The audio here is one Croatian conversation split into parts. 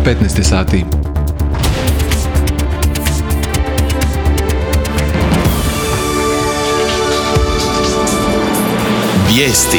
15 sati. Vijesti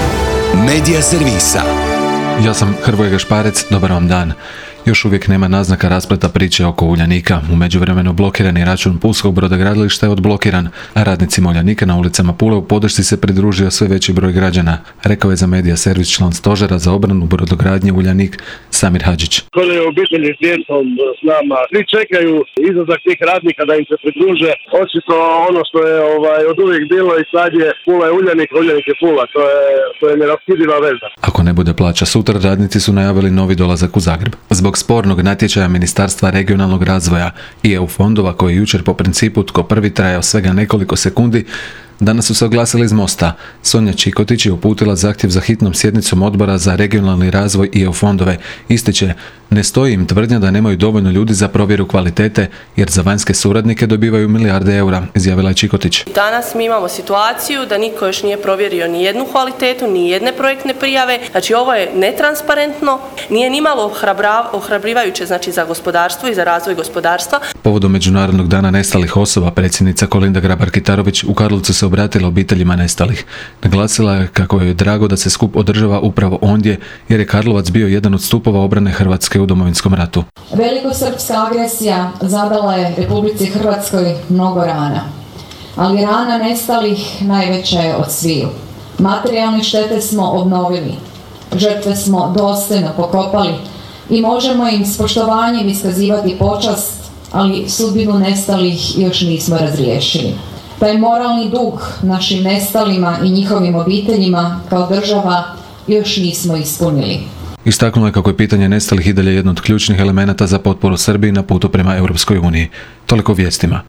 Medija servisa. Ja sam Hrvoje Gašparec, dobar vam dan. Još uvijek nema naznaka raspleta priče oko Uljanika. U međuvremenu blokirani račun pulskog brodogradilišta je odblokiran, a radnicima Uljanika na ulicama Pule u podršci se pridružio sve veći broj građana, rekao je za Medija servis član stožera za obranu brodogradnje Uljanik Samir Hadžić. Koje je obitelji s djecom s nama, svi čekaju izlazak tih radnika da im se pridruže. Očito ono što je od uvijek bilo i sad je Pula je Uljanik, Uljanik je Pula, to je neraskidiva veza. Ako ne bude plaća sutra, radnici su najavili novi dolazak u Zagreb. Zbog spornog natječaja Ministarstva regionalnog razvoja i EU fondova koji je jučer po principu tko prvi trajao svega nekoliko sekundi, danas su se oglasili iz Mosta. Sonja Čikotić je uputila zahtjev za hitnom sjednicom odbora za regionalni razvoj i EU fondove. Ističe, ne stoji im tvrdnja da nemaju dovoljno ljudi za provjeru kvalitete, jer za vanjske suradnike dobivaju milijarde eura, izjavila je Čikotić. Danas mi imamo situaciju da niko još nije provjerio ni jednu kvalitetu, ni jedne projektne prijave. Znači ovo je netransparentno, nije nimalo ohrabrivajuće za gospodarstvo i za razvoj gospodarstva. Povodom Međunarodnog dana nestalih osoba, predsjednica Kolinda Grabar-Kitarović u Karlovcu se obratila obiteljima nestalih. Naglasila je kako je drago da se skup održava upravo ondje, jer je Karlovac bio jedan od stupova obrane Hrvatske u Domovinskom ratu. Velikosrpska agresija zadala je Republici Hrvatskoj mnogo rana, ali rana nestalih najveća je od sviju. Materijalne štete smo obnovili, žrtve smo dostojno pokopali i možemo im s poštovanjem iskazivati počast, ali sudbinu nestalih još nismo razriješili. Taj moralni dug našim nestalima i njihovim obiteljima kao država još nismo ispunili. Istaknula je kako je pitanje nestalih i dalje jedno od ključnih elemenata za potporu Srbiji na putu prema Europskoj uniji. Toliko vijestima.